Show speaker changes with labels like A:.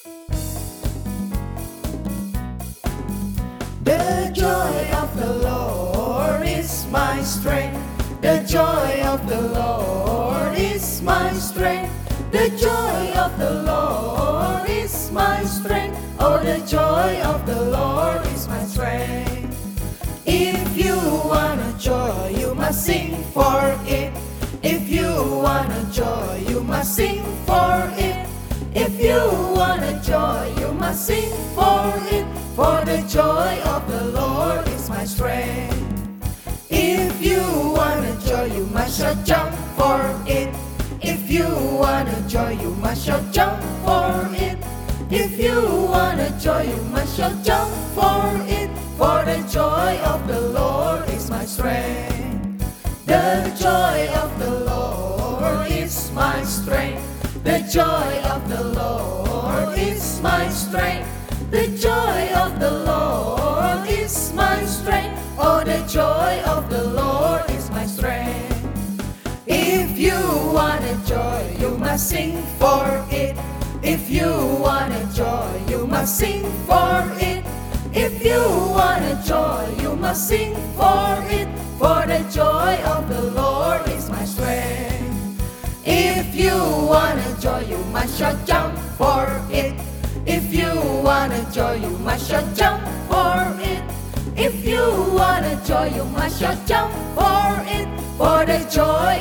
A: The joy of the Lord is my strength. The joy of the Lord is my strength. The joy of the Lord is my strength. Oh, the joy of the Lord is my strength. If you wanna joy, you must sing for it. If you wanna joy, you must sing for it. If you wanna joy, you must sing for it. For the joy of the Lord is my strength. If you wanna joy, you must shout jump for it. If you wanna joy, you must shout jump for it. If you wanna joy, you must shout jump for it. For the joy of the Lord is my strength. The joy of the Lord is my strength. The joy of the Lord is my strength. The joy of the Lord is my strength. Oh, the joy of the Lord is my strength. If you wanna joy, you must sing for it. If you wanna joy, you must sing for it. If you wanna joy, you must sing for it. For the joy of the Lord is my strength. If you wanna joy, you must shout jump for it. If you wanna joy, you must shout jump for it. If you wanna joy, you must shout jump for it. For the joy